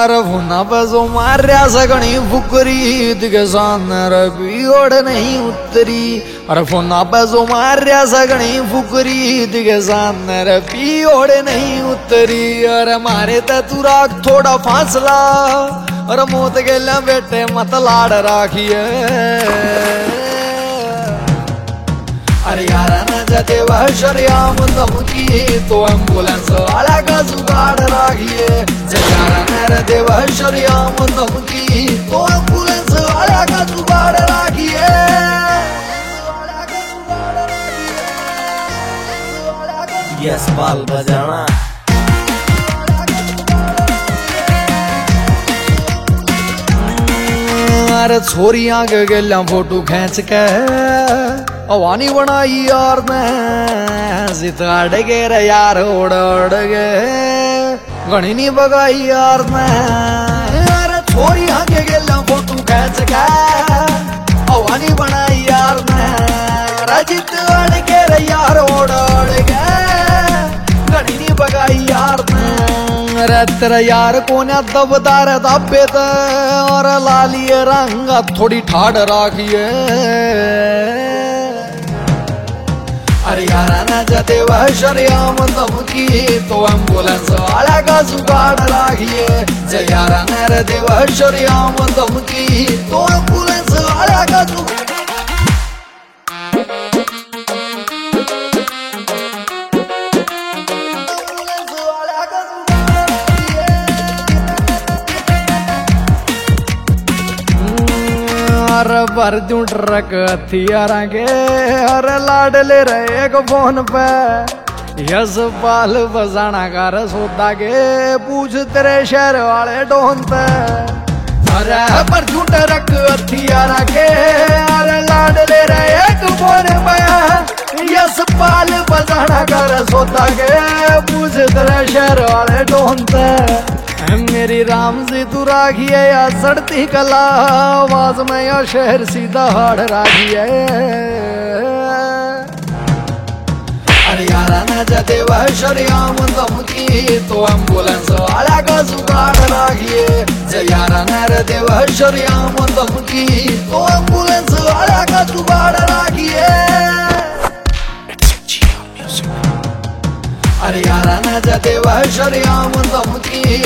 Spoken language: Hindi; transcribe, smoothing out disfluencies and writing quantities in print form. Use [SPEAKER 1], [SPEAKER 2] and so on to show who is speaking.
[SPEAKER 1] अरे फुना बजो मार्या सगणी फुकरी दिगे सानर बिगड़ नहीं उतरी। अरे फुना बजो मार्या सगणी फुकरी दिगे सानर बिगड़ नहीं उतरी। अरे मारे ते तू राख थोड़ा फासला, अरे मोत गेला बेटे मत लाड़ राखिए। अरे यार न जते वह शरियाम धमकी तो एम्बुलेंस वाला का जुगाड़ राखिए। यार न दे वह शरियाम धमकी तो एम्बुलेंस वाला का जुगाड़ राखिए।
[SPEAKER 2] यस बाल बजाना
[SPEAKER 1] अरे छोरियां के गेल्या फोटो खींच के अवानी बनाई यार ने सिताड़ गे रे यार उड़ उड़ गे घनी नहीं बगाई यार ने। अरे छोरियां के गेल्या फोटो खींच के अवानी बनाई यार ने रजित अड़ गे रे यार उड़ उड़ गे घनी नहीं बगाई यार ने। अरे तेरा यार कोने दबदार दबे और लालिए रंग थोड़ी ठाड़ राखिए। अरे यार न जते वह शरियाम धमकी तो एम्बुलेंस वाला का जुगाड़ राखिए। जय यार न दे वह शरियाम धमकी तो एम्बुलेंस वाला का जुगाड़। भर दूं ट्रक हथियार के अरे लाड ले रहे एक फोन पे यस बाल बजाना कर सोदा के पूछ तेरे शहर वाले डोन पे। अरे भर दूं ट्रक हथियार के अरे लाड ले रहे एक फोन पे यस बाल बजाना कर सोदा के पूछ तेरे शहर वाले डोन पे। मेरी राम जी तू राखिए या सड़ती कला आवाज में या शहर सीधा हाड़ राखिए। अरे यार न जते वह शरियाम धमकी तो एम्बुलेंस वाला का जुगाड़ राखिए। जय यार न दे वह शरियाम धमकी तो एम्बुलेंस वाला का जुगाड़ राखिए। अरे यार न जते वह शरियाम धमकी